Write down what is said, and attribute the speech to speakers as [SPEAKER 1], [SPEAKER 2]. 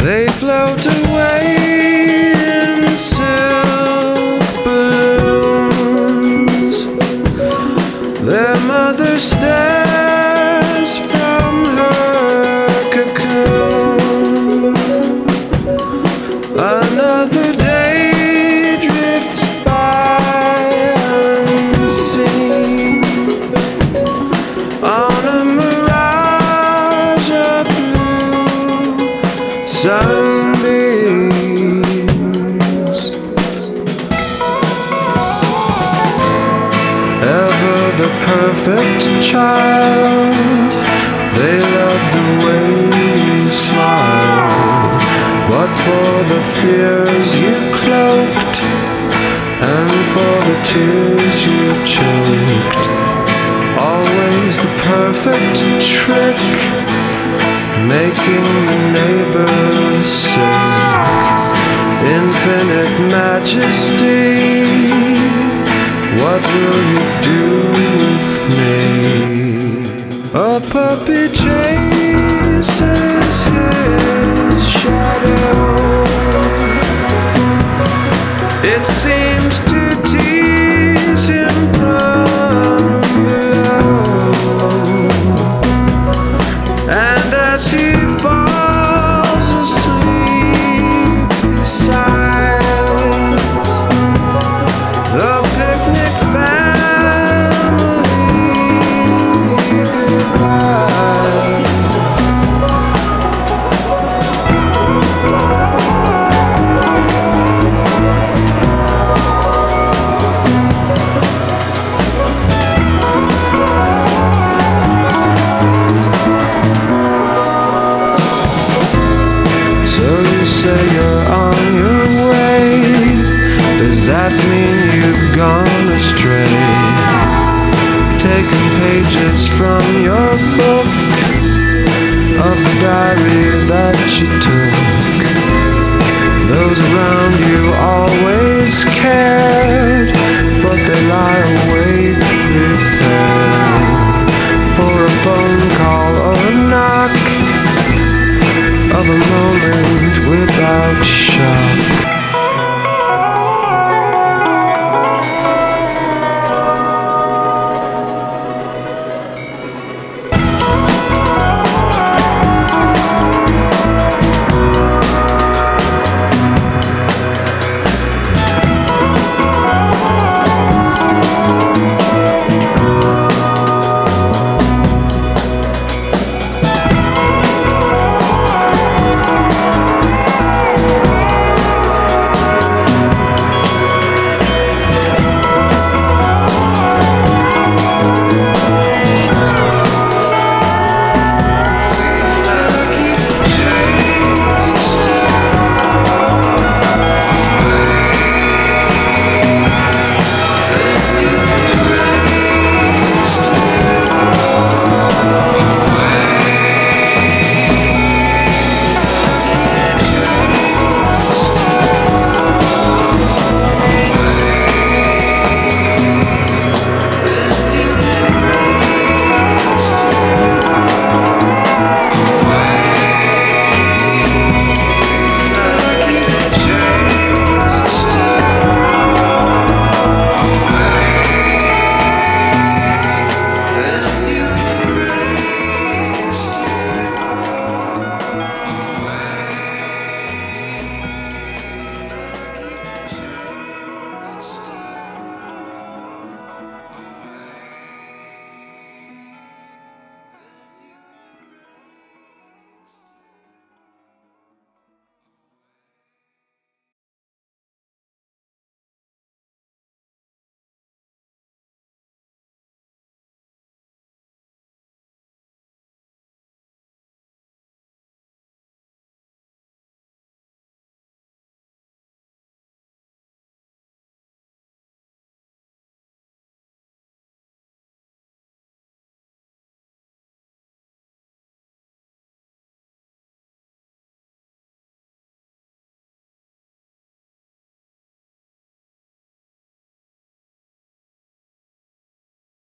[SPEAKER 1] They float away in silk balloons. Their mother stares from her cocoon. Another day drifts by unseen on a mirage of blue sunbeams. Ever the perfect child, they loved the way you smiled, but for the fears you cloaked and for the tears you choked. Always the perfect trick, making the neighbors sick. Infinite majesty, what will you do with me? A puppy chases his shadow. It seems to tease him from below, and as he falls asleep beside the picnic family goodbye. So you say you're on your way. Does that mean you've gone astray? Taking pages from your book, of the diary that you took. Those around you always cared,